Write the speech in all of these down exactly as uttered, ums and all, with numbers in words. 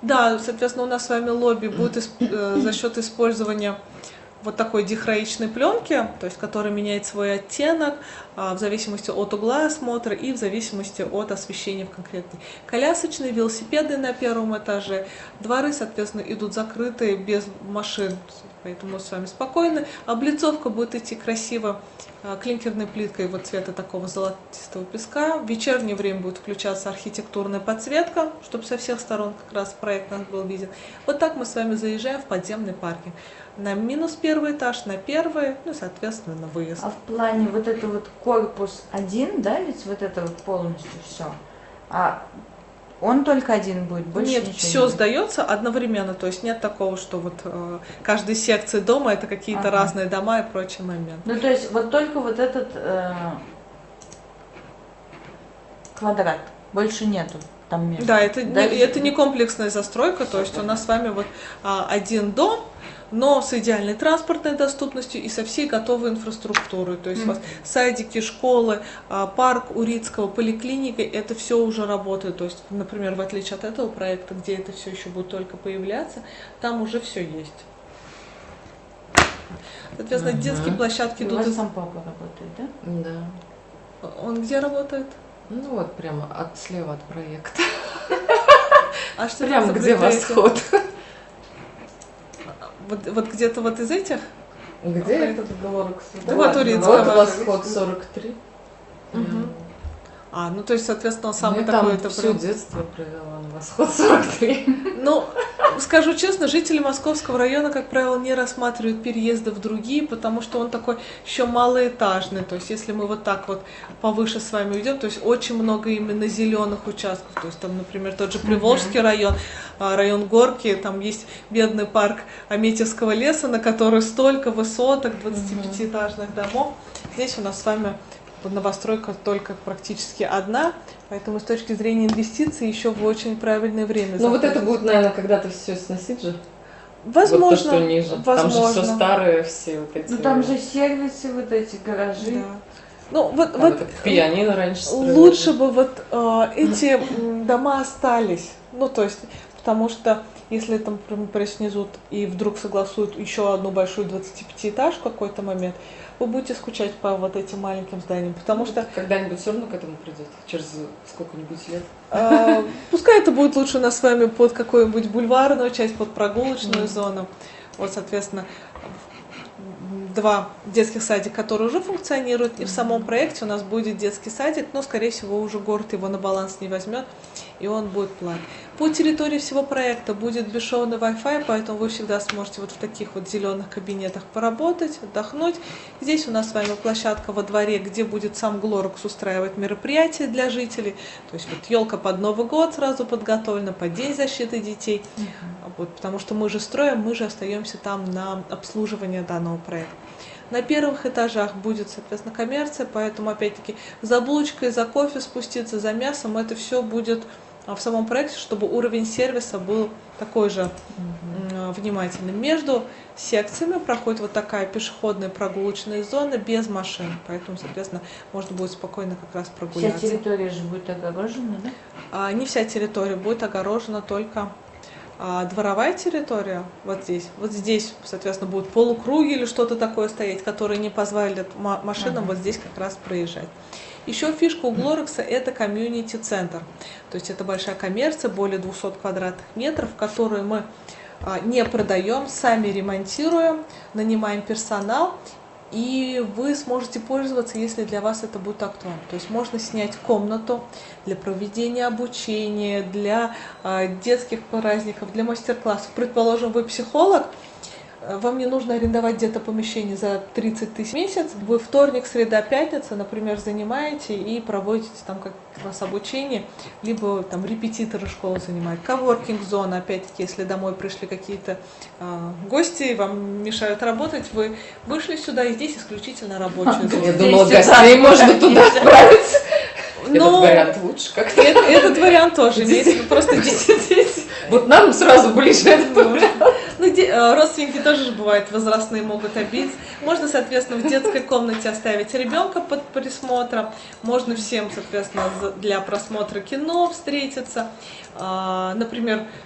Да, соответственно, у нас с вами лобби будет э, за счет использования вот такой дихроичной пленки, то есть которая меняет свой оттенок а, в зависимости от угла осмотра и в зависимости от освещения в конкретной. Колясочные, велосипеды на первом этаже, дворы, соответственно, идут закрытые, без машин, поэтому мы с вами спокойны. Облицовка будет идти красиво а, клинкерной плиткой вот цвета такого золотистого песка. В вечернее время будет включаться архитектурная подсветка, чтобы со всех сторон как раз проект наш был виден. Вот так мы с вами заезжаем в подземный паркинг. На минус первый этаж, на первый, ну, соответственно, на выезд. А в плане вот это вот корпус один, да, ведь вот это вот полностью все, а он только один будет, больше нет, ничего все не сдается одновременно, то есть нет такого, что вот э, каждой секции дома это какие-то ага. разные дома и прочий момент. Ну, то есть вот только вот этот э, квадрат, больше нету. Там между. Да, это, да, не, это не комплексная застройка, то есть у нас с вами вот а, один дом, но с идеальной транспортной доступностью и со всей готовой инфраструктурой. То есть mm-hmm. у вас садики, школы, а, парк Урицкого, поликлиника, это все уже работает. То есть, например, в отличие от этого проекта, где это все еще будет только появляться, там уже все есть. Соответственно, mm-hmm. детские площадки идут. У вас сам папа работает, да? Да. Он где работает? Ну вот прямо от слева от проекта. А что прямо где восход? Вот, вот где-то вот из этих? Где этот Глорекс? Вот Урицкого. Вот восход сорок три. Угу. А, ну то есть, соответственно, он самый ну, такой. Я там все детство провела на восход сорок три. Ну, скажу честно, жители Московского района, как правило, не рассматривают переезды в другие, потому что он такой еще малоэтажный. То есть, если мы вот так вот повыше с вами уйдем, то есть очень много именно зеленых участков. То есть, там, например, тот же Приволжский район, район Горки, там есть бедный парк Аметьевского леса, на который столько высоток, двадцатипятиэтажных домов. Здесь у нас с вами новостройка только практически одна, поэтому с точки зрения инвестиций еще в очень правильное время. Ну вот это будет, наверное, когда-то все сносить же. Возможно. Вот то, что ниже. Возможно. Там же все старые, все вот эти. Ну там же сервисы, вот эти гаражи. Да. Ну вот, там вот пианино раньше строили. Лучше бы вот э, эти дома остались. Ну то есть, потому что если там приснизут и вдруг согласуют еще одну большую двадцатипятиэтажку в какой-то момент, вы будете скучать по вот этим маленьким зданиям, потому что... Когда-нибудь все равно к этому придет, через сколько-нибудь лет. Э, пускай это будет лучше у нас с вами под какую-нибудь бульварную часть, под прогулочную mm. зону. Вот, соответственно, два детских садика, которые уже функционируют, и в самом проекте у нас будет детский садик, но, скорее всего, уже город его на баланс не возьмет, и он будет платный. По территории всего проекта будет бесшовный Wi-Fi, поэтому вы всегда сможете вот в таких вот зеленых кабинетах поработать, отдохнуть. Здесь у нас с вами площадка во дворе, где будет сам Глорекс устраивать мероприятия для жителей. То есть вот елка под Новый год сразу подготовлена, под День защиты детей. Uh-huh. Вот, потому что мы же строим, мы же остаемся там на обслуживание данного проекта. На первых этажах будет, соответственно, коммерция, поэтому, опять-таки, за булочкой, за кофе спуститься, за мясом, это все будет в самом проекте, чтобы уровень сервиса был такой же mm-hmm. внимательный. Между секциями проходит вот такая пешеходная прогулочная зона без машин, поэтому, соответственно, можно будет спокойно как раз прогуляться. Вся территория же будет огорожена, да? А, не вся территория будет огорожена, только а, дворовая территория, вот здесь. Вот здесь, соответственно, будут полукруги или что-то такое стоять, которые не позволят машинам ага. вот здесь как раз проезжать. Еще фишка у Глорекса – это комьюнити-центр. То есть это большая коммерция, более двухсот квадратных метров, которую мы а, не продаем, сами ремонтируем, нанимаем персонал. И вы сможете пользоваться, если для вас это будет актуально. То есть можно снять комнату для проведения обучения, для э, детских праздников, для мастер-классов. Предположим, вы психолог, вам не нужно арендовать где-то помещение за тридцать тысяч в месяц. Вы вторник, среда, пятница, например, занимаете и проводите там как раз обучение, либо там репетиторы школы занимают. Коворкинг-зона, опять-таки, если домой пришли какие-то э, гости и вам мешают работать, вы вышли сюда, и здесь исключительно рабочая зона. Я думала, гостей можно туда отправиться. Этот вариант лучше как-то. Этот вариант тоже имеется, просто здесь. Вот нам сразу ближе этот вариант. Ну, де- родственники тоже бывают возрастные, могут обидеться. Можно, соответственно, в детской комнате оставить ребенка под присмотром. Можно всем, соответственно, для просмотра кино встретиться. Например,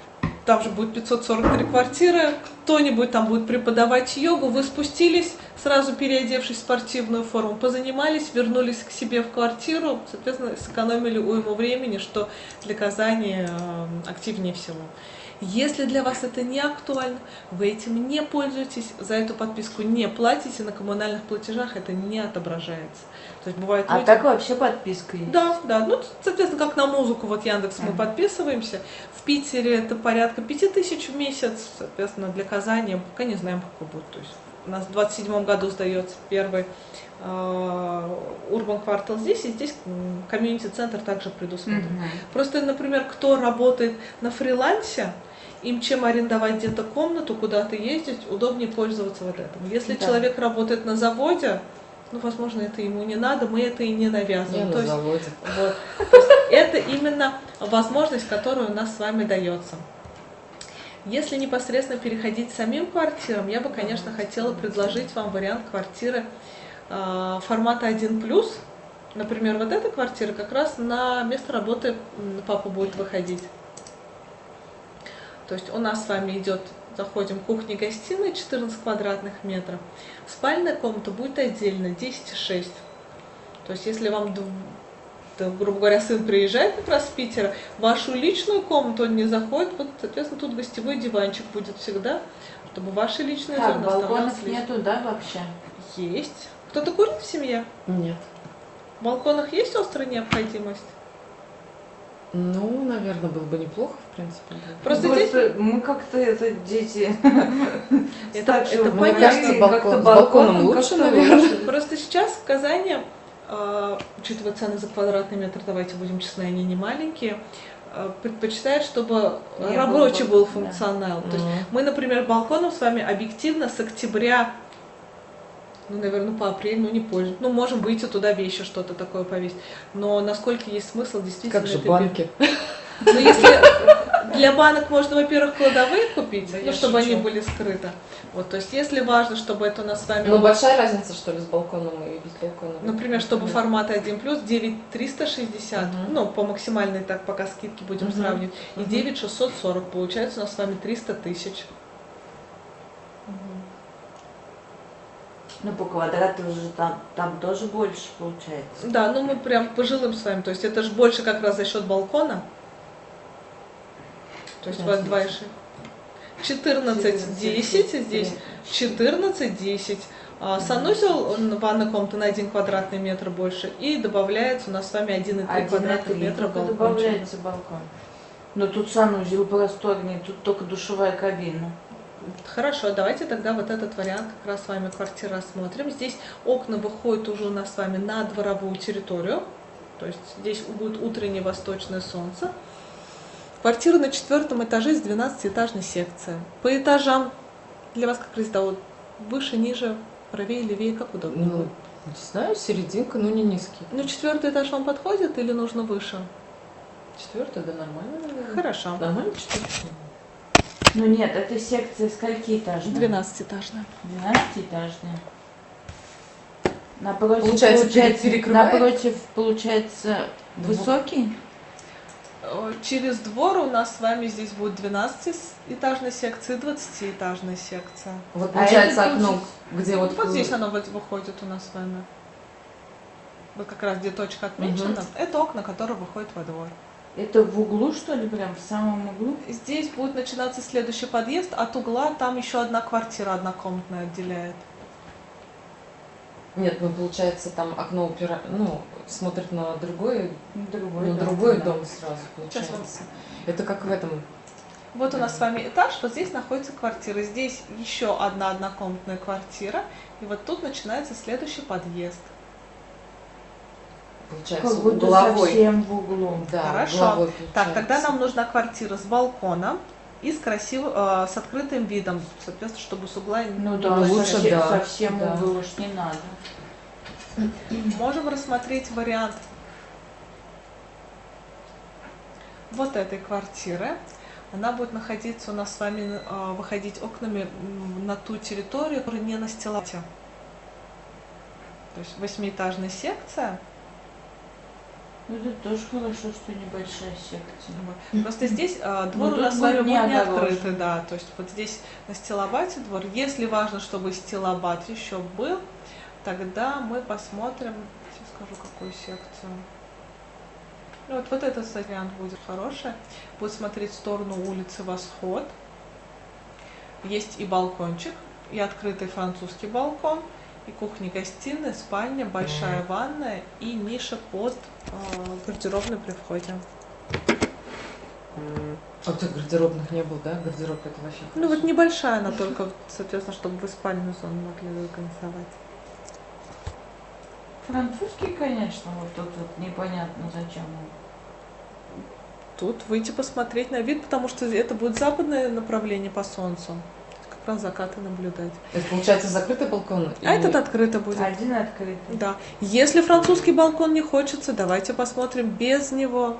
там же будет пятьсот сорок три квартиры, кто-нибудь там будет преподавать йогу, вы спустились, сразу переодевшись в спортивную форму, позанимались, вернулись к себе в квартиру, соответственно, сэкономили уйму времени, что для Казани активнее всего. Если для вас это не актуально, вы этим не пользуетесь, за эту подписку не платите, на коммунальных платежах это не отображается. То есть бывает а люди... так вообще подписка есть? Да, да, ну, соответственно, как на музыку, вот Яндекс мы uh-huh. подписываемся, в Питере это порядка пяти тысяч в месяц, соответственно, для Казани, пока не знаем, какой будет. То есть у нас в двадцать седьмом году сдается первый Урбан квартал здесь, и здесь комьюнити-центр также предусмотрен. Uh-huh. Просто, например, кто работает на фрилансе, им чем арендовать где-то комнату, куда-то ездить, удобнее пользоваться вот этим. Если да. человек работает на заводе, ну, возможно, это ему не надо, мы это и не навязываем. Не то на есть, заводе. Вот, то есть это именно возможность, которая у нас с вами дается. Если непосредственно переходить к самим квартирам, я бы, конечно, хотела предложить вам вариант квартиры э, формата один плюс. Например, вот эта квартира как раз на место работы папа будет выходить. То есть у нас с вами идет, заходим, кухня-гостиная, четырнадцать квадратных метров. Спальная комната будет отдельно, десять и шесть. То есть если вам, грубо говоря, сын приезжает как раз с Питера, в вашу личную комнату он не заходит, вот, соответственно, тут гостевой диванчик будет всегда, чтобы ваши личные так, зоны балконов оставались. нету, да, вообще? Есть. Кто-то курит в семье? Нет. В балконах есть острая необходимость? Ну, наверное, было бы неплохо, в принципе. Просто Просто здесь... мы как-то это дети. Это, это Мне понятно. кажется, балкон, с балконом лучше, наверное. Просто сейчас в Казани, э, учитывая цены за квадратный метр, давайте будем честны, они не маленькие, э, предпочитают, чтобы Не рабочий был, был да. функционал. То есть Мгм. мы, например, балконом с вами объективно с октября, ну, наверное, по апрель, ну, не позже. Ну, можем выйти туда вещи, что-то такое повесить. Но насколько есть смысл действительно... Как же это банки? Ну, если для банок можно, во-первых, кладовые купить, Да ну, я чтобы шучу. они были скрыты. Вот, то есть, если важно, чтобы это у нас с вами... Ну, было- большая разница, что ли, с балконом и без балкона? Например, чтобы Нет. формат один плюс, девять триста шестьдесят, Мгм. ну, по максимальной, так, пока скидки будем Мгм. сравнивать, и Мгм. девять шестьсот сорок, получается у нас с вами триста тысяч. Ну, по квадрату уже там, там тоже больше получается. Да, ну мы прям пожилым с вами, то есть это же больше как раз за счет балкона. То есть у вас два и шесть. четырнадцать десять, здесь четырнадцать десять. А, санузел, он, ванная комната на один квадратный метр больше, и добавляется у нас с вами один и три квадратных метра балкончика. добавляется балкон. Но тут санузел просторнее, тут только душевая кабина. Хорошо, давайте тогда вот этот вариант как раз с вами квартиры рассмотрим. Здесь окна выходят уже у нас с вами на дворовую территорию, то есть здесь будет утреннее восточное солнце. Квартира на четвертом этаже с двенадцатиэтажной секцией. По этажам для вас как резида, вот выше, ниже, правее, левее, как удобно Ну, будет? не знаю, серединка, но не низкий. Ну, четвертый этаж вам подходит или нужно выше? Четвертый, да, нормально, наверное. Хорошо. Нормально, четвертый. Ну нет, это секция скольки этажная? двенадцатиэтажная. двенадцатиэтажная. Напротив, Получается, получается, перекрывает? напротив, получается, Двух. высокий? Э, Через двор у нас с вами здесь будет двенадцатиэтажная секция и двадцатиэтажная секция. Вот А получается это окно, получится- где вот... Вот здесь оно вот выходит у нас с вами. Вот как раз где точка отмечена. Мгм. Это окна, которые выходят во двор. Это в углу, что ли, прям в самом углу? Здесь будет начинаться следующий подъезд. От угла там еще одна квартира однокомнатная отделяет. Нет, ну получается там окно упира... ну, смотрит на другой, Другой на дом, другой да. дом сразу, Сейчас получается. Это как в этом... Вот у нас с вами этаж, вот здесь находится квартира. Здесь еще одна однокомнатная квартира. И вот тут начинается следующий подъезд. Получается, Как будто угловой. совсем в углу. Да, Хорошо. угловой Так, тогда получается. нам нужна квартира с балконом и с красивым, э, с открытым видом, соответственно, чтобы с угла не Ну было да, лучше, совсем, да, совсем да. угол уж не надо. Можем рассмотреть вариант вот этой квартиры. Она будет находиться у нас с вами, э, выходить окнами м, на ту территорию, которая не на стеллаже. То есть восьмиэтажная секция. Ну, это тоже хорошо, что небольшая секция. Вот. Просто здесь а, двор Ну, у нас тут с вами будет будет не не огорожен. открытый, да. То есть вот здесь на стилобате двор. Если важно, чтобы стилобат еще был, тогда мы посмотрим, сейчас скажу, какую секцию. Ну, вот, вот этот вариант будет хороший. Будет смотреть в сторону улицы Восход. Есть и балкончик, и открытый французский балкон, и кухня-гостиная, спальня, большая ванная и ниша под э, гардеробной при входе. А у тебя гардеробных не было, да? Гардероб это вообще Ну хорошо. вот небольшая она только, соответственно, чтобы вы спальную зону могли организовать. Французский, конечно, вот тут вот непонятно зачем он. Тут выйти посмотреть на вид, потому что это будет западное направление по солнцу. Как раз закаты наблюдать. То есть, получается, закрытый балкон? А и- этот открыто будет. Один открытый. Да. Если французский балкон не хочется, давайте посмотрим без него.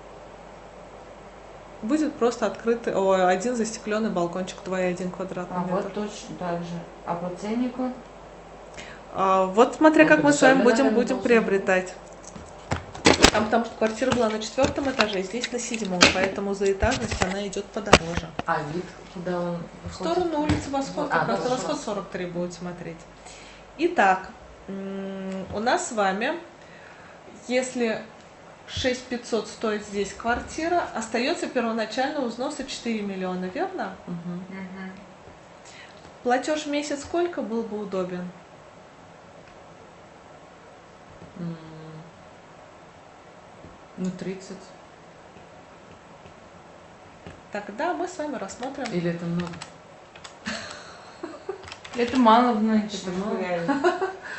Будет просто открытый, о, один застекленный балкончик, два и один квадратный А метр. вот точно так же. А по ценнику? А, вот смотря Ну, как мы с вами подешевле, будем, наверное, будем должен приобретать. Там, потому что квартира была на четвертом этаже, здесь на седьмом, поэтому за этажность она идет подороже. А вид, куда он В выходит? сторону улицы Восход, А, как раз да, Восход Восход. сорок три будет смотреть. Итак, м, у нас с вами, если шесть пятьсот стоит здесь квартира, остается первоначального взноса четыре миллиона, верно? Мгм. Угу. Платеж в месяц сколько был бы удобен? М. Ну, тридцать. Тогда мы с вами рассмотрим. Или это много? Это мало в нынче. Это мало? реально.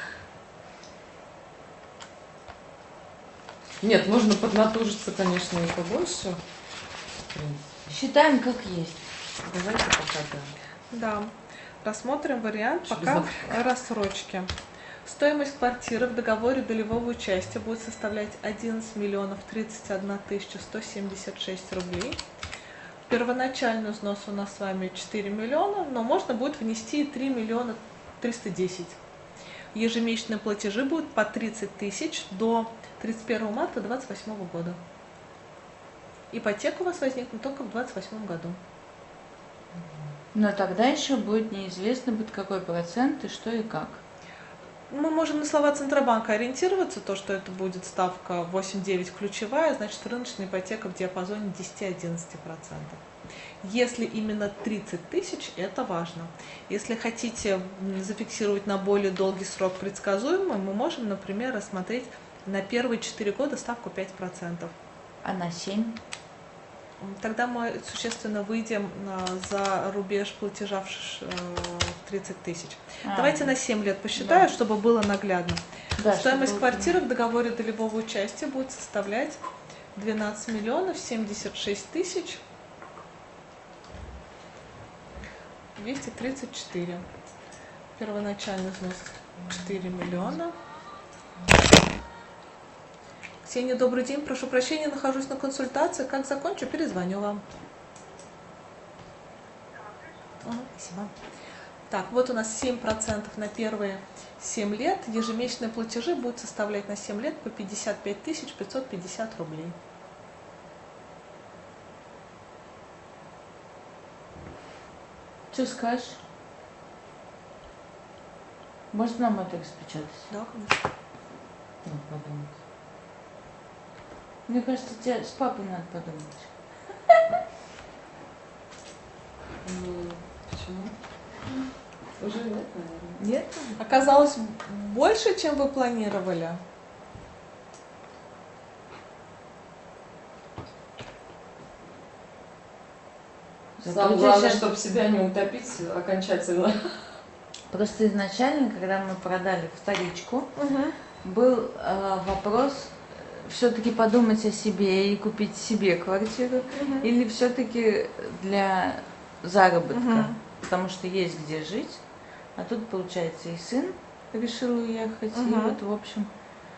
Нет, можно поднатужиться, конечно, и побольше. В принципе. Считаем как есть. Давайте пока, да. Да, рассмотрим вариант Что пока без рассрочки. Стоимость квартиры в договоре долевого участия будет составлять одиннадцать миллионов тридцать одна тысяча сто семьдесят шесть рублей. Первоначальный взнос у нас с вами четыре миллиона, но можно будет внести и три миллиона триста десять. Ежемесячные платежи будут по тридцать тысяч до тридцать первого марта две тысячи двадцать восьмого года. Ипотека у вас возникнет только в две тысячи двадцать восьмом году. Но тогда еще будет неизвестно, будет какой процент и что и как. Мы можем на слова Центробанка ориентироваться, то, что это будет ставка восемь-девять ключевая, значит рыночная ипотека в диапазоне десять-одиннадцать процентов. Если именно тридцать тысяч, это важно. Если хотите зафиксировать на более долгий срок предсказуемый, мы можем, например, рассмотреть на первые четыре года ставку пять процентов. А на семь? Тогда мы существенно выйдем за рубеж платежа в ш- в тридцать тысяч. А, Давайте на семь лет посчитаю, Да. чтобы было наглядно. да, Стоимость чтобы- квартиры в договоре долевого участия будет составлять двенадцать миллионов семьдесят шесть тысяч двести тридцать четыре. Первоначальный взнос четыре миллиона. Ксения, добрый день. Прошу прощения, нахожусь на консультации. Как закончу, перезвоню вам. Ага, спасибо. Так, вот у нас семь процентов на первые семь лет. Ежемесячные платежи будут составлять на семь лет по пятьдесят пять тысяч пятьсот пятьдесят рублей. Что скажешь? Может нам это распечатать? Да, конечно. Надо подумать. Мне кажется, тебе с папой надо подумать. М, Почему? Уже нет, наверное. Нет? Оказалось больше, чем вы планировали. Зато Самое у тебя главное, щас- чтобы себя не утопить окончательно. Просто изначально, когда мы продали вторичку, был э, вопрос все-таки подумать о себе и купить себе квартиру, или все-таки для заработка, Мгм. потому что есть где жить, а тут, получается, и сын решил уехать, и Мгм. вот, в общем,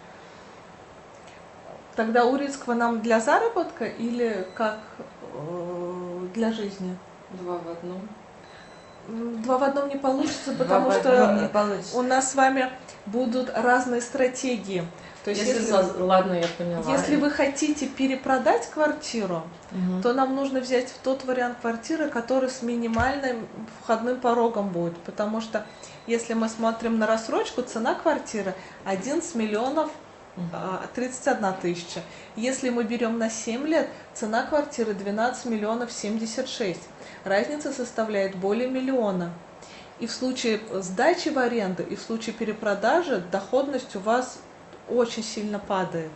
Тогда Урицкого нам для заработка или как э, для жизни? Два в одном. Два в одном не получится, Два потому в что одном не получится. у нас с вами будут разные стратегии. То есть, Если, если, за- ладно, я поняла. если вы хотите перепродать квартиру, Мгм. то нам нужно взять тот вариант квартиры, который с минимальным входным порогом будет. Потому что если мы смотрим на рассрочку, цена квартиры одиннадцать миллионов а, тридцать одна тысяча. Если мы берем на семь лет, цена квартиры двенадцать миллионов семьдесят шесть. Разница составляет более миллиона. И в случае сдачи в аренду, и в случае перепродажи доходность у вас очень сильно падает.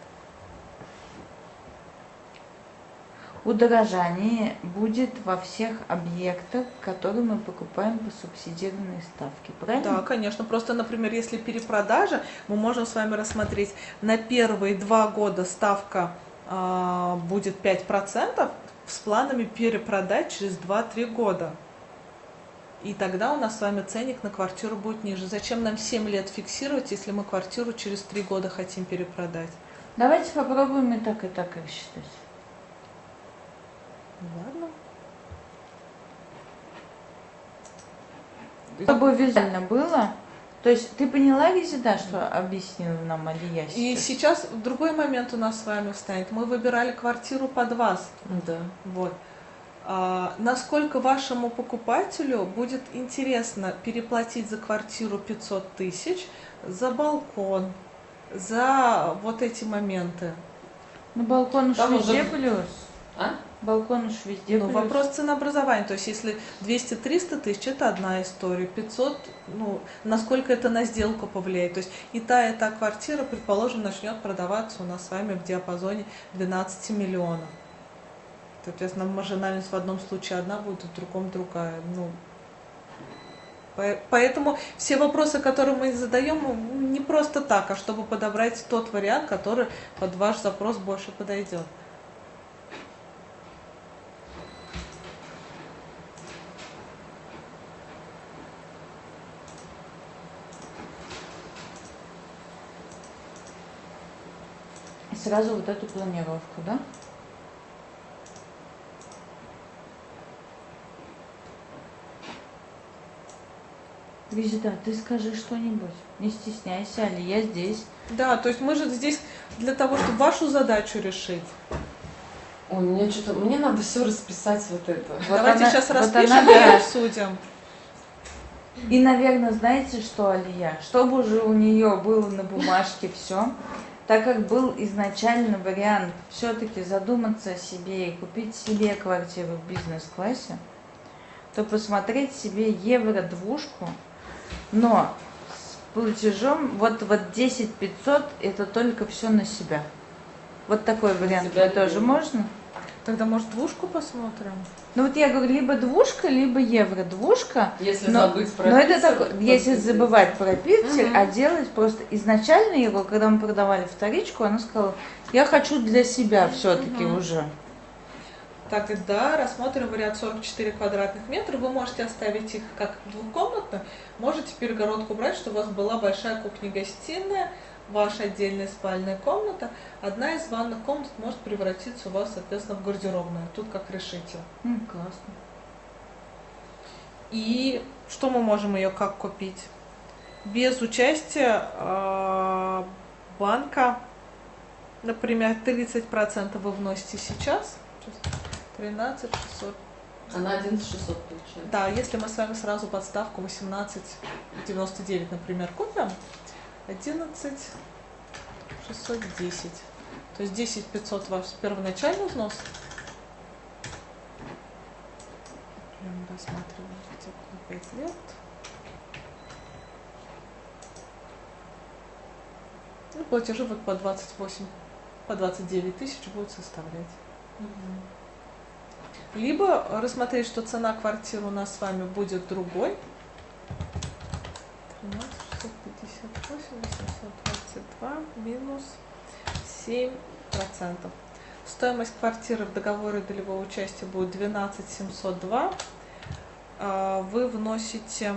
Удорожание будет во всех объектах, которые мы покупаем по субсидированной ставке, правильно? Да, конечно. Просто, например, если перепродажа, мы можем с вами рассмотреть, на первые два года ставка а, будет пять процентов с планами перепродать через два-три года. И тогда у нас с вами ценник на квартиру будет ниже. Зачем нам семь лет фиксировать, если мы квартиру через три года хотим перепродать? Давайте попробуем и так, и так рассчитать. Ладно. Чтобы визуально было. То есть ты поняла, Резида, что объяснила нам Алия И сейчас? сейчас другой момент у нас с вами встанет. Мы выбирали квартиру под вас. Да. Вот. А, насколько вашему покупателю будет интересно переплатить за квартиру пятьсот тысяч, за балкон, за вот эти моменты? Ну, балкон уж Там везде уже- плюс. А? Балкон уж везде Ну, плюс. вопрос ценообразования. То есть, если двести-триста тысяч, это одна история. пятьсот, ну, насколько это на сделку повлияет. То есть, и та, и та квартира, предположим, начнет продаваться у нас с вами в диапазоне двенадцать миллионов. Соответственно, маржинальность в одном случае одна будет, в другом другая. Ну, по- поэтому все вопросы, которые мы задаем, ну, не просто так, а чтобы подобрать тот вариант, который под ваш запрос больше подойдет. И сразу вот эту планировку, да? Резида, ты скажи что-нибудь. Не стесняйся, Али, я здесь. Да, то есть мы же здесь для того, чтобы вашу задачу решить. Ой, мне что-то, мне надо все расписать вот это. Вот Давайте она- сейчас вот распишем она, и да. обсудим. И, наверное, знаете что, Алия? Чтобы уже у нее было на бумажке все, так как был изначально вариант все-таки задуматься о себе и купить себе квартиру в бизнес-классе, то посмотреть себе евро-двушку, но с платежом вот, вот десять пятьсот это только все на себя. Вот такой вариант себя тоже любимую. можно? Тогда, может, двушку посмотрим? Ну вот я говорю, либо двушка, либо евро-двушка. Если Но, забыть про но это Питер, так, то если пиздец. забывать про Питер, Мгм. а делать просто изначально его, когда мы продавали вторичку, она сказала, я хочу для себя все-таки Мгм. уже. Тогда рассмотрим вариант сорок четыре квадратных метра. Вы можете оставить их как двухкомнатно, можете перегородку брать, чтобы у вас была большая кухня-гостиная, ваша отдельная спальная комната. Одна из ванных комнат может превратиться у вас, соответственно, в гардеробную. Тут как решите. М, классно. И что мы можем ее как купить? Без участия э, банка, например, тридцать процентов вы вносите сейчас. Сейчас. тринадцать шестьсот. Она одиннадцать шестьсот получается. Да, если мы с вами сразу подставку восемнадцать девяносто девять, например, купим, одиннадцать шестьсот десять. То есть десять пятьсот ваш первоначальный взнос. Прям рассматриваем ипотеку на пять лет. Ну, платежи вот по двадцать восемь, по двадцать девять тысяч будут составлять. Либо рассмотреть, что цена квартиры у нас с вами будет другой. тринадцать шестьсот пятьдесят восемь восемьсот двадцать два минус семь процентов. Стоимость квартиры в договоре долевого участия будет двенадцать семьсот два. А, Вы вносите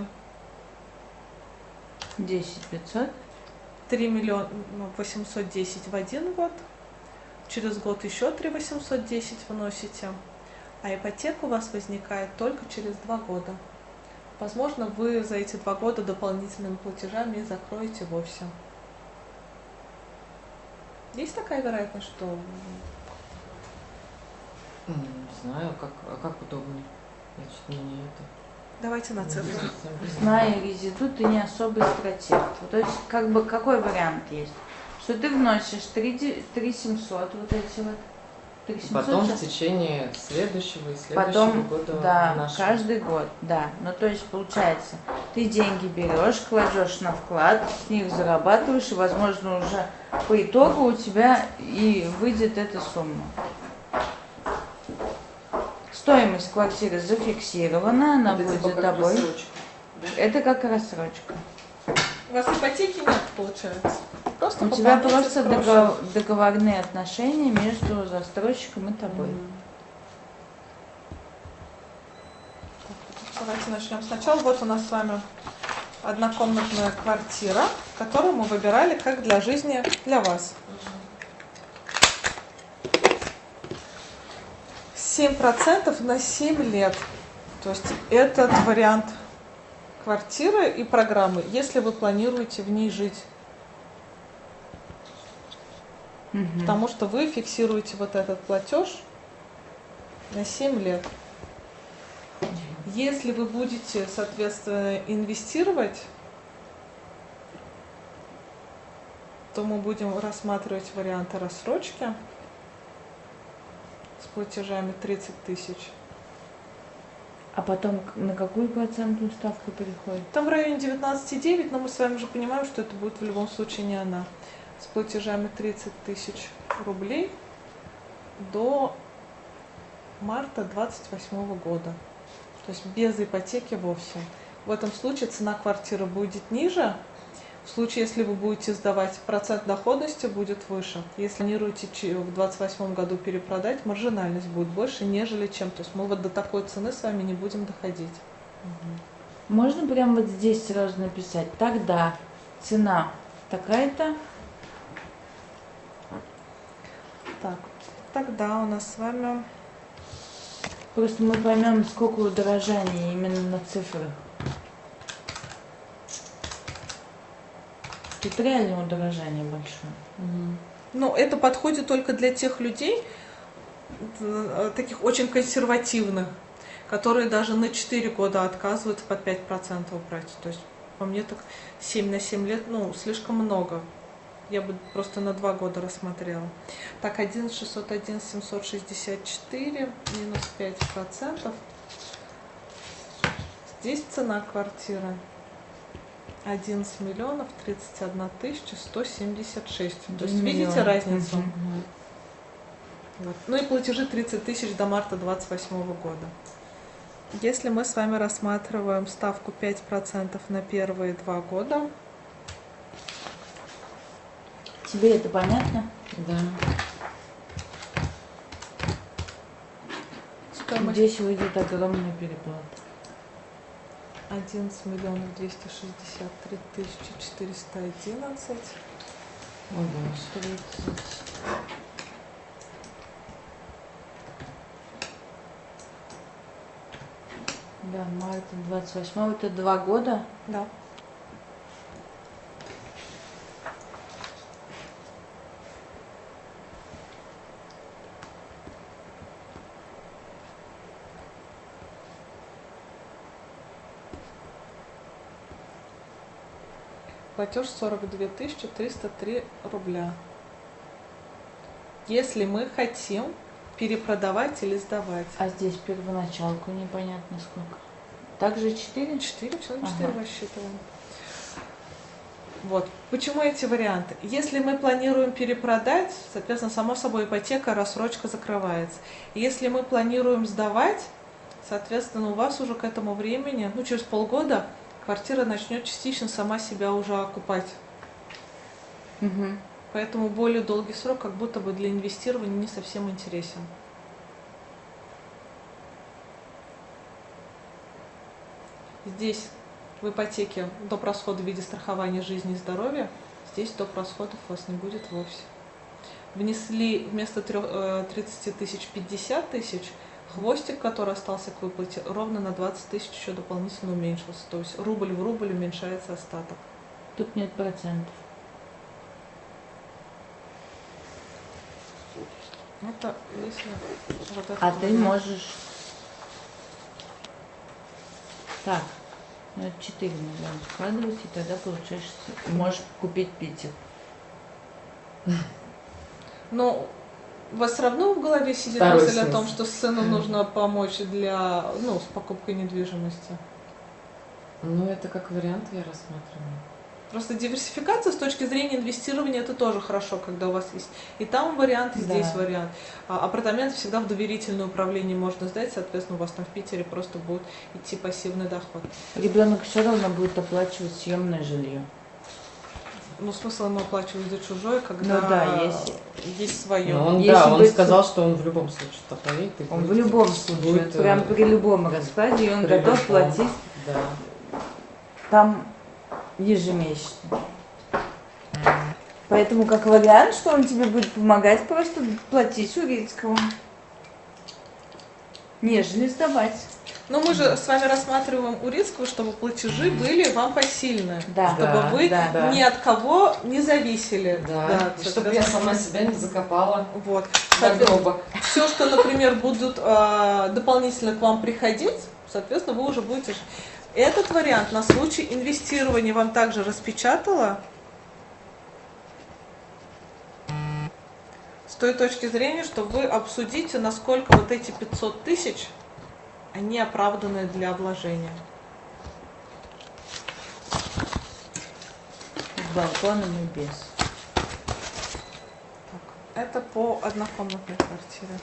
десять пятьсот. три миллиона восемьсот десять в один год. Через год еще три восемьсот десять вносите. А ипотека у вас возникает только через два года. возможно, вы за эти два года дополнительными платежами закроете вовсе. Есть такая вероятность, что... Не знаю, как, а как удобнее. Я что-то не это. Давайте на цифры. Зная резиду, ты не особый стратег. То есть, как бы, какой вариант есть? Что ты вносишь три семьсот, вот эти вот. три семьсот, Потом сейчас. в течение следующего и следующего Потом, года да, нашего. каждый год, да. Ну, то есть, получается, ты деньги берешь, кладешь на вклад, с них зарабатываешь, и, возможно, уже по итогу у тебя и выйдет эта сумма. Стоимость квартиры зафиксирована, она Это будет типа за как тобой. рассрочка, да? Это как рассрочка. У вас ипотеки нет, получается? Просто У тебя пополняете просто с прошлым. договор- договорные отношения между застройщиком и тобой. Мгм. Так, давайте начнем сначала. Вот у нас с вами однокомнатная квартира, которую мы выбирали как для жизни для вас. семь процентов на семь лет. То есть этот вариант квартиры и программы, если вы планируете в ней жить. Мгм. Потому что вы фиксируете вот этот платеж на семь лет. Если вы будете, соответственно, инвестировать, то мы будем рассматривать варианты рассрочки с платежами тридцать тысяч. А потом к- на какую процентную ставку переходит? Там в районе девятнадцать целых девять десятых, но мы с вами уже понимаем, что это будет в любом случае не она. С платежами тридцать тысяч рублей до марта двадцать восьмого года. То есть без ипотеки вовсе. В этом случае цена квартиры будет ниже. В случае, если вы будете сдавать, процент доходности будет выше. Если планируете чи- в двадцать восьмом году перепродать, маржинальность будет больше, нежели чем. То есть мы вот до такой цены с вами не будем доходить. Можно прямо вот здесь сразу написать. Тогда цена такая-то. Так, тогда у нас с вами... Просто мы поймем, сколько удорожания именно на цифрах. Тут реально удорожание большое. Ну, это подходит только для тех людей, э, таких очень консервативных, которые даже на четыре года отказываются под пять процентов брать. То есть, по мне, так семь на семь лет, ну, слишком много. Я бы просто на два года рассмотрела. Так, одиннадцать шестьсот один семьсот шестьдесят четыре минус пять процентов. Здесь цена квартиры одиннадцать миллионов тридцать одна тысяча сто семьдесят шесть. То есть видите Миллион. разницу? Мгм. Вот. Ну и платежи тридцать тысяч до марта двадцать восьмого года. Если мы с вами рассматриваем ставку пять процентов на первые два года, Тебе это понятно? Да. стоимость Здесь выйдет огромный переплат. одиннадцать миллионов двести шестьдесят три тысячи четыреста одиннадцать. Ого. тридцать. Да, марта двадцать восьмого, это два года. Да. Платеж сорок две тысячи триста три рубля. Если мы хотим перепродавать или сдавать. А здесь первоначалку непонятно сколько. Также четыре? четыре, все на Ага. четыре рассчитываем. Вот. Почему эти варианты? Если мы планируем перепродать, соответственно, само собой ипотека, рассрочка закрывается. Если мы планируем сдавать, соответственно, у вас уже к этому времени, ну, через полгода, квартира начнет частично сама себя уже окупать. Угу. Поэтому более долгий срок как будто бы для инвестирования не совсем интересен. Здесь в ипотеке доп. Расходы в виде страхования жизни и здоровья, здесь доп. Расходов у вас не будет вовсе. Внесли вместо тридцати тысяч пятьдесят тысяч, хвостик, который остался к выплате, ровно на двадцать тысяч еще дополнительно уменьшился. То есть рубль в рубль уменьшается остаток. Тут нет процентов. Это если вот это А ты вариант. можешь... Так, ну это четыре миллиона складывать, и тогда получаешь... Можешь купить Питер. Но у вас все равно в голове сидит Второй мысль о том, смысл. что сыну нужно помочь для, ну, с покупкой недвижимости. Ну, это как вариант я рассматриваю. Просто диверсификация с точки зрения инвестирования это тоже хорошо, когда у вас есть и там вариант, и Да. здесь вариант. А апартаменты всегда в доверительное управление можно сдать, соответственно, у вас там в Питере просто будет идти пассивный доход. Ребенок все равно будет оплачивать съемное жилье. Ну, смысл ему оплачивать за чужое, когда Ну да, есть. есть свое. Но он, Если да, он быть- сказал, что он в любом случае то поедет. и Он в будет- любом случае, будет, вот прям э, при любом раскладе, и он при готов любом. платить Да. там ежемесячно. Поэтому как вариант, что он тебе будет помогать, просто платить Урицкого, нежели сдавать. Но мы же с вами рассматриваем Урицкого, чтобы платежи были вам посильны. Да. Чтобы Да, вы да, да. ни от кого не зависели. Да, и чтобы я соответственно. сама себя не закопала Вот. до гроба. Все, что, например, будут э, дополнительно к вам приходить, соответственно, вы уже будете... ж- Этот вариант на случай инвестирования вам также распечатала с той точки зрения, что вы обсудите, насколько вот эти пятьсот тысяч, они оправданы для вложения. С балконом и без. Так, это по однокомнатной квартире.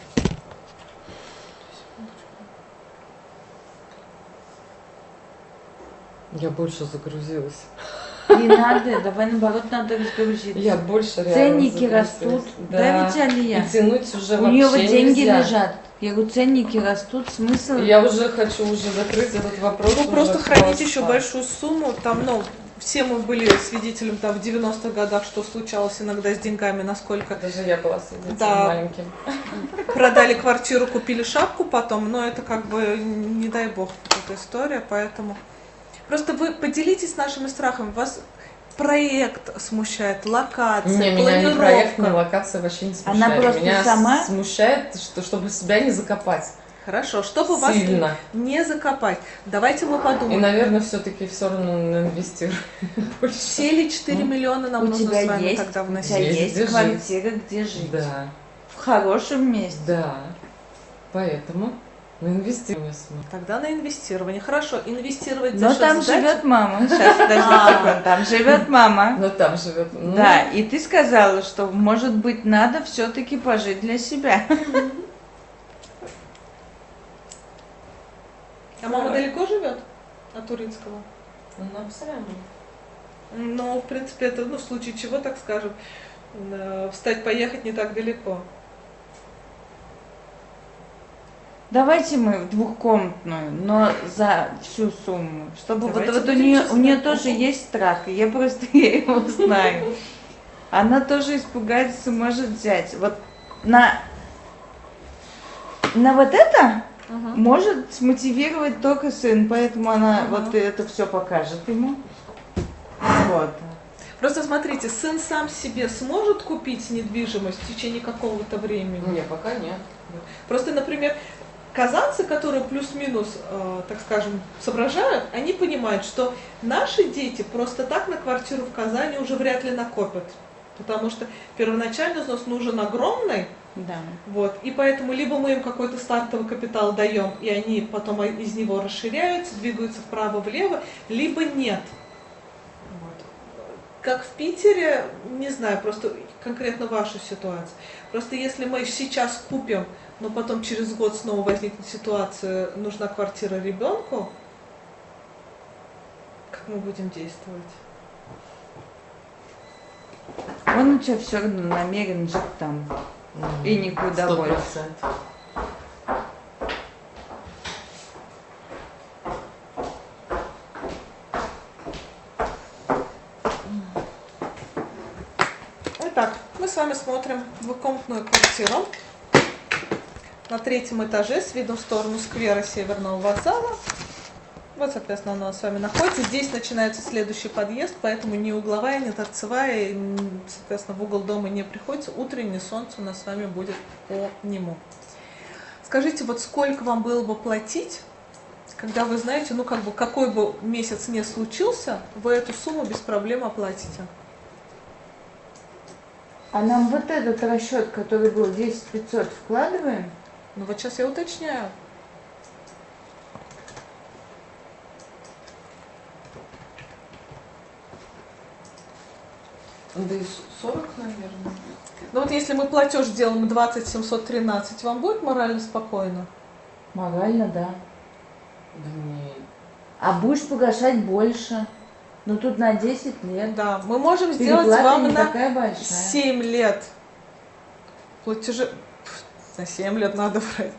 Я больше загрузилась. Не надо, давай наоборот надо разгрузиться. Я больше реально Ценники загрузилась. растут. Да. Да, ведь Алия? И тянуть уже У нее вот вообще деньги нельзя. лежат. Я говорю, ценники растут, смысл... Я уже хочу уже закрыть этот вопрос. Ну, уже просто хранить еще просто. большую сумму, там, ну, все мы были свидетелем там в девяностых годах, что случалось иногда с деньгами, насколько Даже я была свидетелем Да. маленьким. продали квартиру, купили шапку потом, но это как бы, не дай бог, эта история, поэтому... Просто вы поделитесь нашими страхами, вас проект смущает, локация, Не, меня ни планировка. проект, ни локация вообще не смущает. Она просто меня сама- смущает, что, чтобы себя не закопать Хорошо, чтобы вас сильно. не закопать, давайте мы И, подумаем, наверное, все-таки все равно инвестирую больше. все ли четыре миллиона нам У нужно тебя с вами есть, тогда у тебя вносить? Есть есть где жить. квартира, где жить. Да, В хорошем месте. да. Поэтому на инвестирование смотрю. Тогда на инвестирование. Хорошо, инвестировать за Но счет там сдачи? живет мама. Сейчас, подожди А. секунду. Там живет мама. Но там живет. Ну, Да, и ты сказала, что, может быть, надо все-таки пожить для себя. А мама далеко живет от Урицкого? Она прямо. Ну, в принципе, это, ну, в случае чего, так скажем, э, встать, поехать не так далеко. Давайте мы в двухкомнатную, но за всю сумму. Чтобы вот, Давайте вот у будем нее, честны. у нее тоже есть страх, и я просто я его знаю. Она тоже испугается, может взять. Вот на, на вот это Ага. может смотивировать только сын, поэтому она Ага. вот это все покажет ему. Вот. Просто смотрите, сын сам себе сможет купить недвижимость в течение какого-то времени? Не, пока нет. Просто, например, казанцы, которые плюс-минус, э, так скажем, соображают, они понимают, что наши дети просто так на квартиру в Казани уже вряд ли накопят. Потому что первоначальный взнос нужен огромный, Да. вот, и поэтому либо мы им какой-то стартовый капитал даем, и они потом из него расширяются, двигаются вправо-влево, либо нет. Вот. Как в Питере, не знаю, просто конкретно вашу ситуацию. Просто если мы сейчас купим, но потом через год снова возникнет ситуация, нужна квартира ребенку, как мы будем действовать? Он у тебя все равно намерен жить там. И никуда Сто больше. процентов. Итак, мы с вами смотрим двухкомнатную квартиру. на третьем этаже с видом в сторону сквера Северного вокзала. Вот, соответственно, она с вами находится. Здесь начинается следующий подъезд, поэтому ни угловая, ни торцевая, соответственно, в угол дома не приходится. Утреннее солнце у нас с вами будет по нему. Скажите, вот сколько вам было бы платить, когда вы знаете, ну как бы какой бы месяц ни случился, вы эту сумму без проблем оплатите? А нам вот этот расчет, который был десять пятьсот, вкладываем? Ну вот сейчас я уточняю. Да и сорок, наверное. Ну вот если мы платеж сделаем двадцать семьсот тринадцать, вам будет морально спокойно? Морально, да. Да мне... А будешь погашать больше. Ну тут на десять лет. Да, мы можем сделать Переплата вам не на такая большая. семь лет. Платежи... Пф, на семь лет надо брать.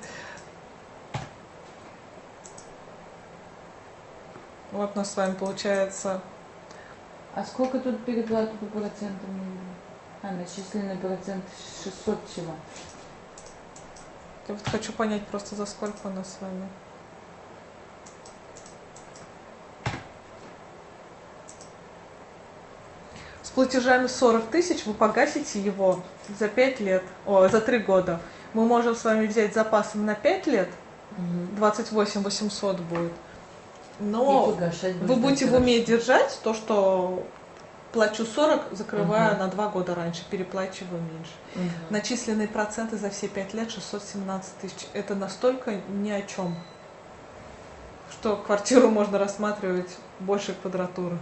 Вот у нас с вами получается... А сколько тут переплата по процентам? А, начисленный процент шестьсот всего. Я вот хочу понять просто, за сколько у нас с вами. С платежами сорок тысяч вы погасите его за пять лет, о, за три года. Мы можем с вами взять запасом на пять лет, двадцать восемь восемьсот будет. Но вы будете в уме держать то, что плачу сорок, закрываю uh-huh. на два года раньше, переплачиваю меньше. Uh-huh. Начисленные проценты за все пять лет шестьсот семнадцать тысяч. Это настолько ни о чем, что квартиру можно рассматривать большей квадратуры.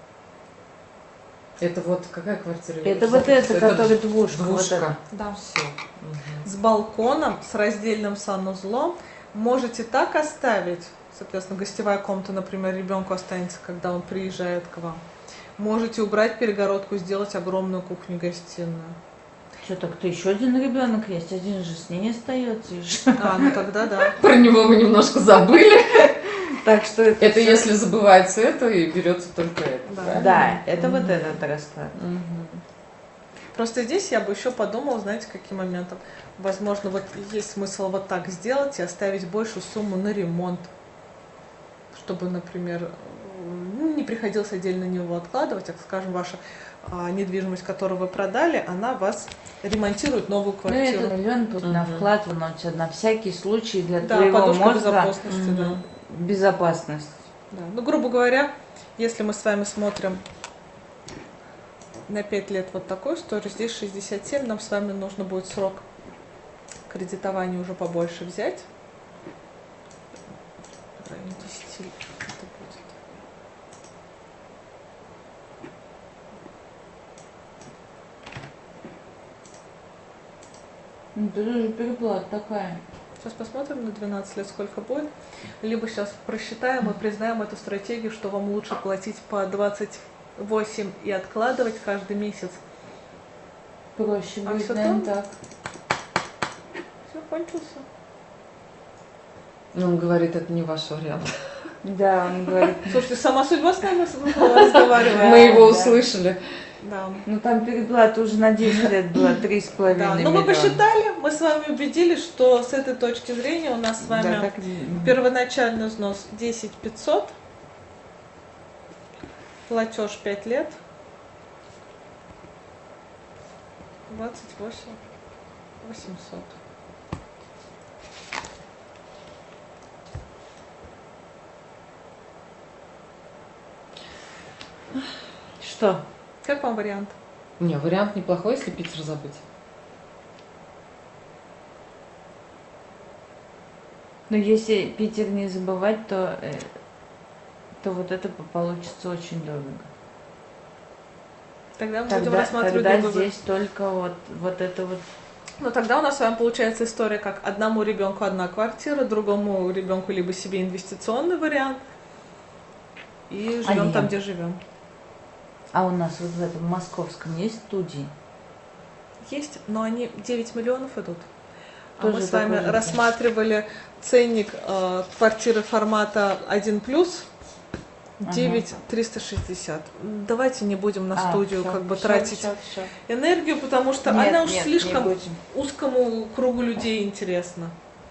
Это вот какая квартира? Это вот эта, это которая двушка. Двушка. Вот да. Все. Угу. С балконом, с раздельным санузлом. Можете так оставить, соответственно, гостевая комната, например, ребенку останется, когда он приезжает к вам. Можете убрать перегородку, сделать огромную кухню-гостиную. Что, так-то еще один ребенок есть, один же с ней остается еще. А, ну тогда да. Про него мы немножко забыли. Так что это, это если забывается это и берется только это. Да, да, это mm-hmm. вот этот расклад. Mm-hmm. Просто здесь я бы еще подумала, знаете, каким моментом. Возможно, вот есть смысл вот так сделать и оставить большую сумму на ремонт, чтобы, например, ну, не приходилось отдельно на него откладывать, так скажем, ваша а, недвижимость, которую вы продали, она вас ремонтирует новую квартиру. Ну, это миллион тут mm-hmm. на вклад вносят, на всякий случай для да, твоего подушка мозга. Безопасности, mm-hmm. да. Безопасность. Да. Ну, грубо говоря, если мы с вами смотрим на пять лет вот такой историю, здесь шестьдесят семь, нам с вами нужно будет срок кредитования уже побольше взять. В районе десяти лет это будет. Ну, это же переплата такая. Сейчас посмотрим на двенадцать лет, сколько будет. Либо сейчас просчитаем и признаем эту стратегию, что вам лучше платить по двадцать восемь и откладывать каждый месяц. Проще а будет, все наверное, то? так. Все, кончился. Ну, он говорит, это не ваш вариант. Да, он говорит. Слушайте, сама судьба с нами разговаривает. Мы его услышали. Да. Ну там переплата уже на десять лет была три с половиной миллиона. Ну мы посчитали, мы с вами убедились, что с этой точки зрения у нас с вами да, так... первоначальный взнос десять пятьсот, платеж пять лет, двадцать восемь восемьсот. Что? Как вам вариант? Не, вариант неплохой, если Питер забыть. Но если Питер не забывать, то, э, то вот это получится очень дорого. Тогда мы тогда, будем рассматривать тогда другой здесь только вот, вот это вот. Ну тогда у нас с вами получается история, как одному ребенку одна квартира, другому ребенку либо себе инвестиционный вариант, и живем а там, где живем. А у нас вот в этом московском есть студии? Есть, но они девять миллионов идут. А Тоже мы с вами же рассматривали ценник э, квартиры формата один плюс девять триста шестьдесят. Давайте не будем на а, студию всё, как бы всё, тратить всё, всё. энергию, потому что нет, она уж нет, слишком узкому кругу людей интересна.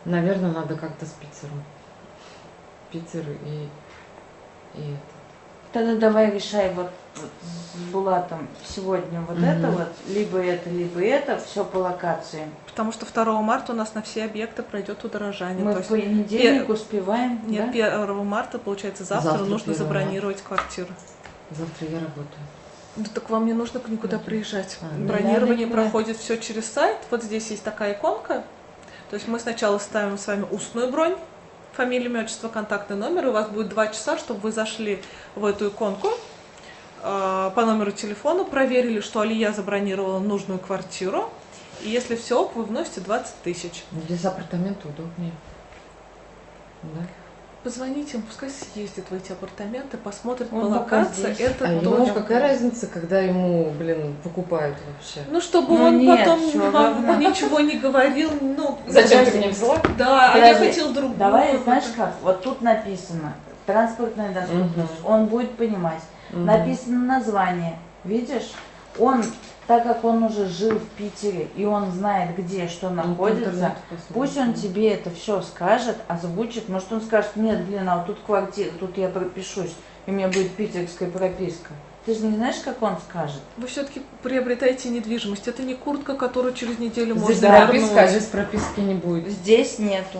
Наверное, надо как-то с Питером. Питер и, и это. Тогда давай решай вот, вот с Булатом сегодня вот Мгм. это вот, либо это, либо это, все по локации. Потому что второго марта у нас на все объекты пройдет удорожание. Мы То в есть понедельник пе- успеваем, нет, да? первого марта, получается, завтра, Завтра нужно первого забронировать квартиру. Завтра я работаю. Ну, так вам не нужно никуда Мгм. приезжать. А, ну, Бронирование надо никуда. проходит все через сайт. Вот здесь есть такая иконка. То есть мы сначала ставим с вами устную бронь, фамилия, имя, отчество, контактный номер. И у вас будет два часа, чтобы вы зашли в эту иконку э, по номеру телефона, проверили, что Алия забронировала нужную квартиру. И если все ок, вы вносите двадцать тысяч. Здесь апартаменты удобнее. Да? Позвоните им, пускай съездит в эти апартаменты, посмотрит по Он пока локации. здесь. Это А тоже. ему какая разница, когда ему, блин, покупают вообще? Ну, чтобы Ну, он нет, потом всё вам равно. ничего не говорил, ну... Зачем ты меня взяла? Да, а я Подожди, хотел другую. Давай, знаешь как, вот тут написано, транспортная доступность, Мгм. он будет понимать. Мгм. Написано название, видишь? Он, так как он уже жил в Питере, и он знает, где что Он по находится, интернету посмотрит. пусть он тебе это все скажет, озвучит. Может, он скажет, нет, блин, а вот тут квартира, тут я пропишусь, и у меня будет питерская прописка. Ты же не знаешь, как он скажет? Вы все-таки приобретаете недвижимость. Это не куртка, которую через неделю Здесь можно прописка, а вернуть. здесь прописки не будет. Здесь нету.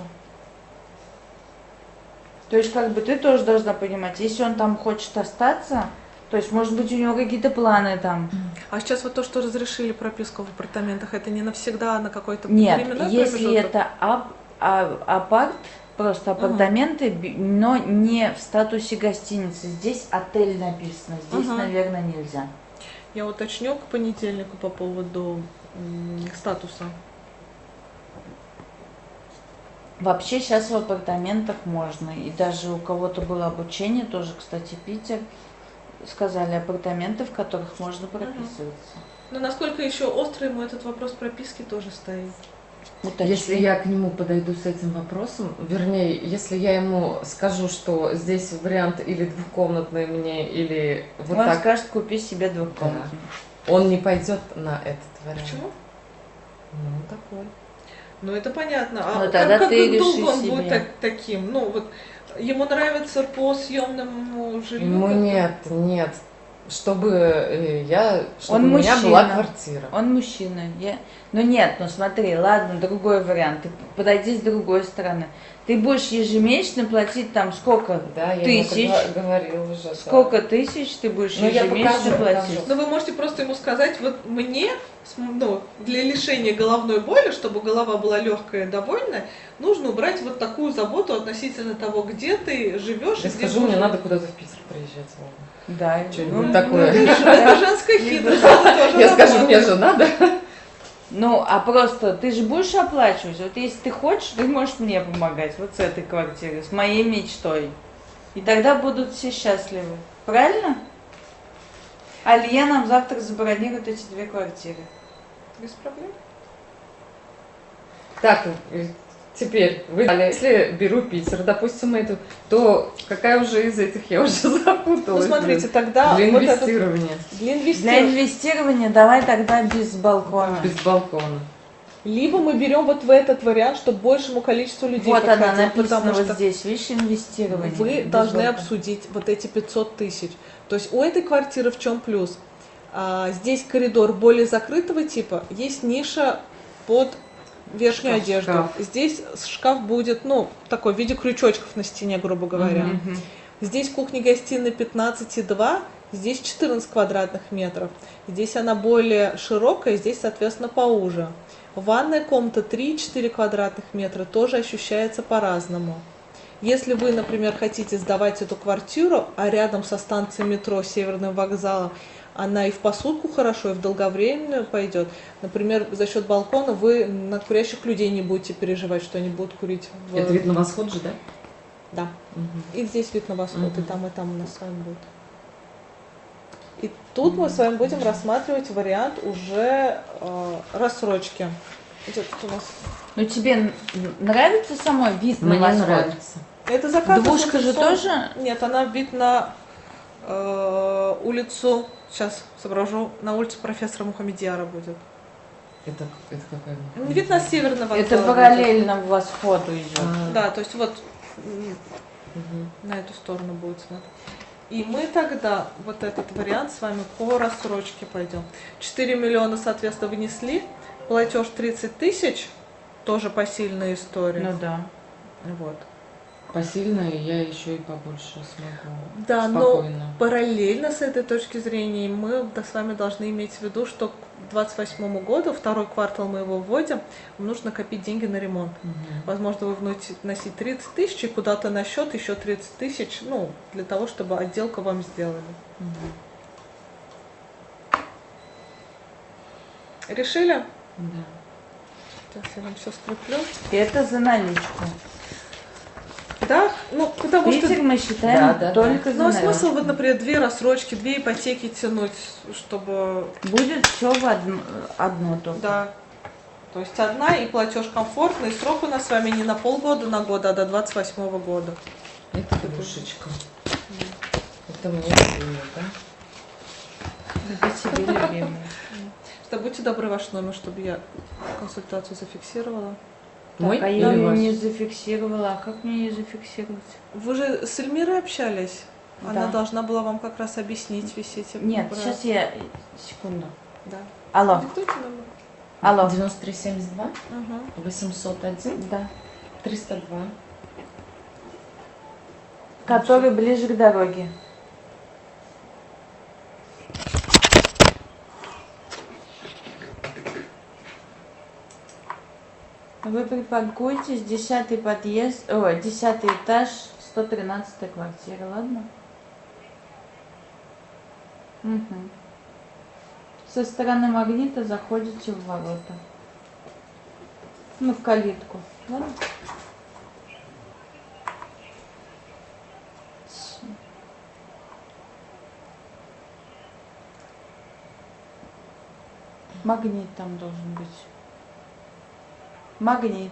То есть, как бы ты тоже должна понимать, если он там хочет остаться, то есть, может быть, у него какие-то планы там. А сейчас вот то, что разрешили прописку в апартаментах, это не навсегда, а на какой-то Нет, временной если промежуток? это ап, а- апарт, просто апартаменты, би- но не в статусе гостиницы. Здесь отель написано, здесь, Мгм. наверное, нельзя. Я уточню к понедельнику по поводу м, статуса. Вообще сейчас в апартаментах можно. И даже у кого-то было обучение, тоже, кстати, Питер, сказали апартаменты, в которых можно прописываться. Но насколько еще острый ему этот вопрос прописки тоже стоит. Уточни. Если я к нему подойду с этим вопросом, вернее, если я ему скажу, что здесь вариант или двухкомнатный мне, или вот Он так, скажет, купи себе двухкомнатную. он не пойдет на этот вариант. Почему? Ну, такой. Ну, это понятно. А Ну, как, тогда как ты долго реши он себе. будет так- таким? Ну, вот ему нравится по съемному жилью? Ему как-то? нет, нет. Чтобы э, я, чтобы Он у меня была мужчина. квартира. Он мужчина. Я... Ну нет, ну смотри, ладно, другой вариант. Ты подойди с другой стороны. Ты будешь ежемесячно платить там сколько? Да, я Тысяч. ему г- говорила уже. да. Сколько тысяч ты будешь Ну, я ежемесячно покажу, платить? покажу. Ну, вы можете просто ему сказать, вот мне, с- ну, для лишения головной боли, чтобы голова была легкая и довольная, нужно убрать вот такую заботу относительно того, где ты живешь. Я и где скажу, мне будешь надо жить. куда-то в Питер приезжать. ладно. Да. Что-нибудь ну, такое. Это женская хитрость, это тоже Я скажу, работает. мне же надо. Ну, а просто ты же будешь оплачивать. Вот если ты хочешь, ты можешь мне помогать вот с этой квартирой, с моей мечтой. И тогда будут все счастливы. Правильно? Алия нам завтра забронирует эти две квартиры. Без проблем. Так, э, теперь, вы, если беру Питер, допустим, эту, то какая уже из этих я уже Ну, запуталась. смотрите, блин. тогда Для вот этот- инвестирования, для Для инвестирования. инвестирования давай тогда без балкона. без балкона. Либо мы берем вот в этот вариант, чтобы большему количеству людей Вот она подходило, написана потому вот что здесь, видишь, инвестирование. вы без должны балкона. обсудить вот эти пятьсот тысяч. То есть у этой квартиры в чем плюс? А, здесь коридор более закрытого типа, есть ниша под верхнюю Шкаф, одежду. шкаф. Здесь шкаф будет, ну, такой в виде крючочков на стене, грубо говоря. Мгм. Здесь кухня-гостиная пятнадцать и два, здесь четырнадцать квадратных метров. Здесь она более широкая, здесь, соответственно, поуже. Ванная комната три-четыре квадратных метра тоже ощущается по-разному. Если вы, например, хотите сдавать эту квартиру, а рядом со станцией метро Северным вокзалом она и в посудку хорошо, и в долговременную пойдет. Например, за счет балкона вы на курящих людей не будете переживать, что они будут курить. в- Это вид на восход же, да? Да. Мгм. И здесь вид на восход, и Мгм. там, и там у нас с вами будет. И тут мы с вами будем рассматривать вариант уже э, рассрочки. Где тут у нас? Ну тебе н- нравится самой вид на Мне восход? нравится. Это заказ. Двушка же ассоциационный. тоже? Нет, она вид на э, улицу. Сейчас соображу. На улицу профессора Мухамедьяра будет. Это, это какая? Вид на северный вокзал. Это параллельно к восходу идет. А, Да, то есть вот м, мгм. на эту сторону будет смотреть. И мы тогда вот этот вариант с вами по рассрочке пойдем. четыре миллиона, соответственно, внесли. Платеж тридцать тысяч. Тоже посильная история. Ну да. Вот. Посильно, и я еще и побольше смогу. Да, Спокойно. но параллельно с этой точки зрения мы да, с вами должны иметь в виду, что к двадцать восьмому году, второй квартал мы его вводим, вам нужно копить деньги на ремонт. Мгм. Возможно, вы вносите вносить тридцать тысяч и куда-то на счет еще тридцать тысяч, ну, для того, чтобы отделку вам сделали. Мгм. Решили? Да. Сейчас я вам все скреплю. Это за наличку. Да, ну, потому что... Питер мы считаем Да, да, только Ну, а за смысл, наличку. вот, например, две рассрочки, две ипотеки тянуть, чтобы... Будет все в одно, одно только. Да. То есть одна, и платеж комфортный, и срок у нас с вами не на полгода, на год, а до двадцать восьмого года. Это плюшечка. Это мне любимый, да? Это себе любимый. Да, будьте добры, ваш номер, чтобы я консультацию зафиксировала. Мой Так, а я или ее ваш? не зафиксировала. А как мне ее зафиксировать? Вы же с Эльмирой общались? Она Да. должна была вам как раз объяснить весь эти Нет, правила. сейчас я... Секунду. Да. Алло. Диктуйте номер. Алло. девяносто три семьдесят два, Угу. восемьсот один, Да. триста два. Который ближе к дороге. Вы припаркуйтесь, десятый подъезд, ой, десятый этаж, сто тринадцатая квартира, ладно? Угу. Со стороны магнита заходите в ворота. Ну, в калитку, ладно? Магнит там должен быть. Магнит.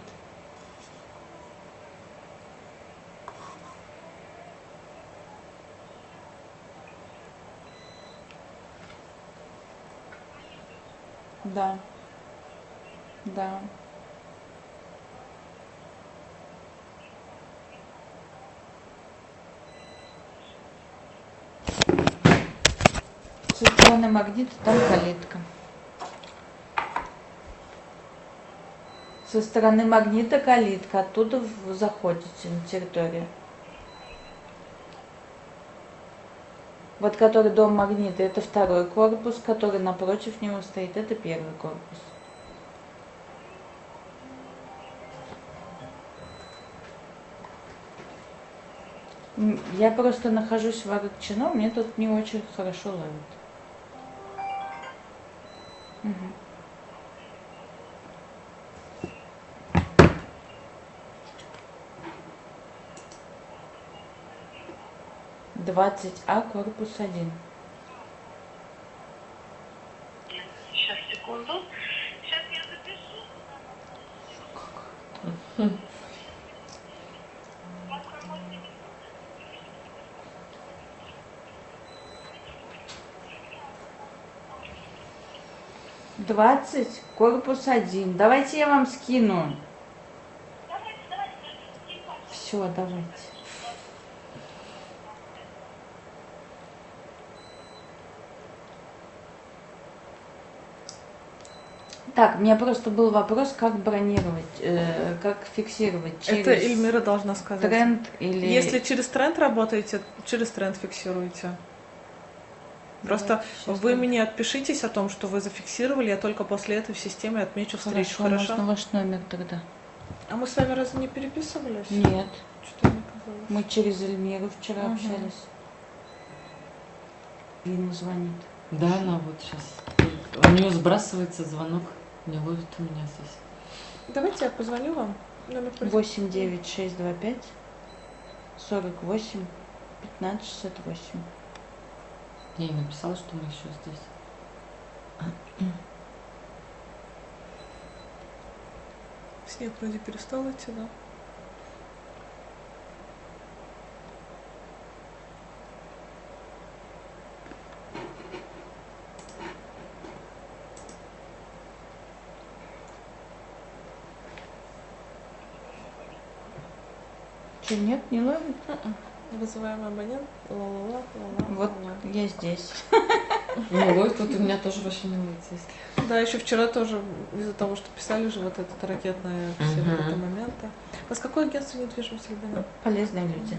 Да. Да. Со стороны магнита там калитка. Со стороны магнита калитка, оттуда в- заходите на территорию. Вот который дом магнита, это второй корпус, который напротив него стоит, это первый корпус. М, Я просто нахожусь в Аракчино, мне тут не очень хорошо ловит. Мгм. двадцать А, корпус один. Сейчас, секунду. Сейчас я запишу. двадцать, корпус один. Давайте я вам скину. Все, давайте. Так, у меня просто был вопрос, как бронировать, э, как фиксировать через Это Эльмира должна сказать. тренд или... Если через тренд работаете, через тренд фиксируете. Просто Давайте щас вы я- мне отпишитесь о том, что вы зафиксировали, я только после этого в системе отмечу встречу, Хорошо, хорошо? можно ваш номер тогда? А мы с вами разве не переписывались? Нет, Что-то мне казалось. мы через Эльмиру вчера Мгм. общались. Лина звонит. Да, она вот сейчас. У нее сбрасывается звонок, не ловит у меня здесь. Давайте я позвоню вам. Номер просит. восемь девять шесть два пять сорок восемь пятнадцать шестьдесят восемь. Я ей написала, что мы еще здесь. Снег вроде перестал идти, да? Что, нет, не ловит? Вызываемый абонент. Ла-ла-ла, ла-ла, Вот ла-ла. я здесь. Не ловит, тут у меня тоже вообще не ловит здесь. Да, еще вчера тоже из-за того, что писали же вот этот ракетные все вот Мгм. это моменты. У вас какое агентство недвижимости, Альбина? Полезные люди.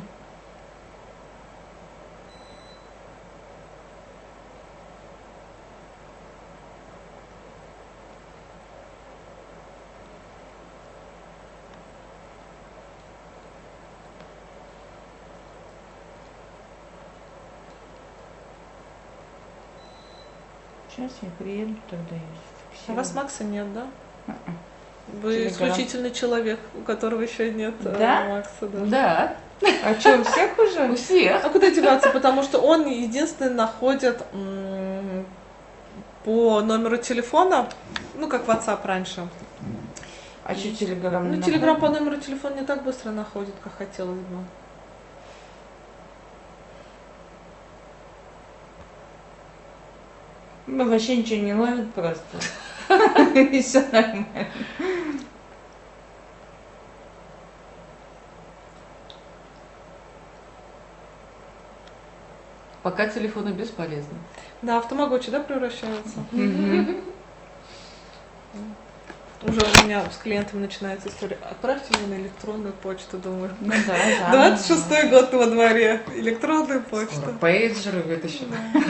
Сейчас я приеду, тогда я У зафиксирую. вас Макса нет, да? Мгм. Вы Телеграм. исключительный человек, у которого еще нет э, Да? Макса. Да. Да, А что, у всех уже? у всех. А куда деваться? Потому что он единственный находит м, по номеру телефона, ну как WhatsApp раньше. А что, Телеграм? Ну, не Телеграм по находит? номеру телефона не так быстро находит, как хотелось бы. Ну, вообще ничего не ловит просто. И все нормально. Пока телефоны бесполезны. Да, в тамагочи, да, превращаются? Мгм. Уже у меня с клиентами начинается история. Отправьте мне на электронную почту, думаю. Ну да, да. двадцать шестой год во дворе. Электронная Скоро почта. пейджеры вытащим.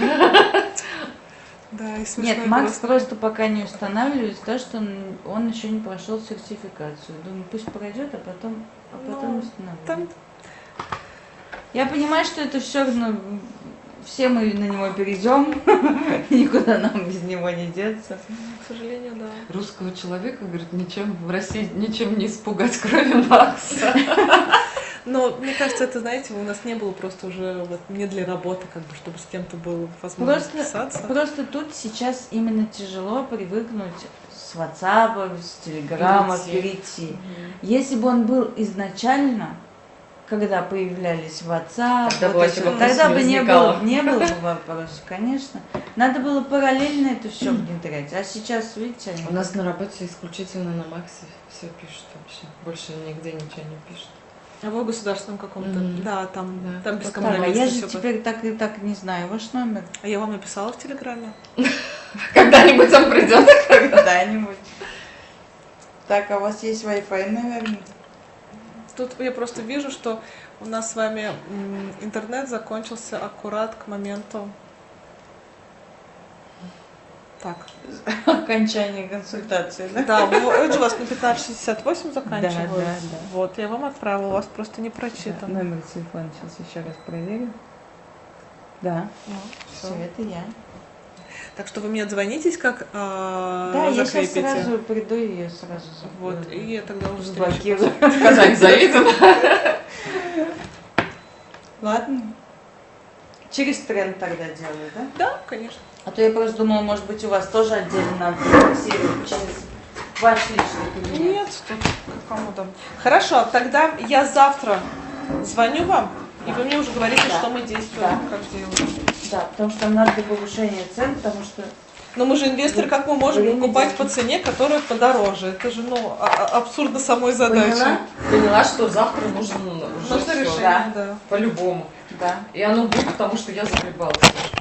Да, и смешно. Нет, Макс просто пока не устанавливает, то, что он, он еще не прошел сертификацию. Думаю, пусть пройдет, а потом, а потом Ну, устанавливает. там Я понимаю, что это все равно все мы на него перейдем, никуда нам без него не деться. к сожалению, да. Русского человека, говорит, ничем в России ничем не испугать, кроме Макса. Но мне кажется, это, знаете, у нас не было просто уже вот не для работы, как бы, чтобы с кем-то было возможно Просто, списаться. просто тут сейчас именно тяжело привыкнуть с WhatsApp, с Телеграма Перейти. перейти. Мгм. Если бы он был изначально, когда появлялись WhatsApp, Тогда вот бы это вообще вот, вопрос тогда не бы не возникало. было, не было бы вопросов, конечно. Надо было параллельно это все внедрять. А сейчас, видите, они... У нас на работе исключительно на Максе все пишут вообще. Больше нигде ничего не пишут. А вы в государственном каком-то? Мгм. Да, там, Да. там без Вот так, а компромиссов я же всё. теперь так и так не знаю ваш номер. А я вам написала в Телеграме. Когда-нибудь он придет. Когда-нибудь. Так, а у вас есть Wi-Fi, наверное? Тут я просто вижу, что у нас с вами м, интернет закончился аккурат к моменту. Так. Окончание консультации, да? Да, вы же у вас на пятнадцать шестьдесят восемь заканчивается. Да, да, да. Вот, я вам отправила, у вас просто не Да, прочитано. номер телефона сейчас еще раз проверю. Да, Ну, все, всё. это я. Так что вы мне отзвонитесь, как а, Да, я сейчас закрепите. сразу приду и ее сразу Вот, закрою. и я тогда уже встречу. Заблокирую. В Казань заедем. Ладно. Через тренд тогда делаю, да? Да, конечно. А то я просто думала, может быть, у вас тоже отдельно надо фиксировать через ваш личный кабинет. Нет, тут кому там. Хорошо, тогда я завтра звоню вам, и вы мне уже говорите, Да. что мы действуем, Да. как делаем. Да, потому что нам надо для повышения цен, потому что Но мы же инвесторы, как мы можем Время покупать деньги. по цене, которая подороже? Это же, ну, а- а- абсурдно самой задачи. Поняла? Поняла, что завтра нужен уже Нужно всё. решение, Да. да. По-любому. Да. И оно будет, потому что я заколебалась.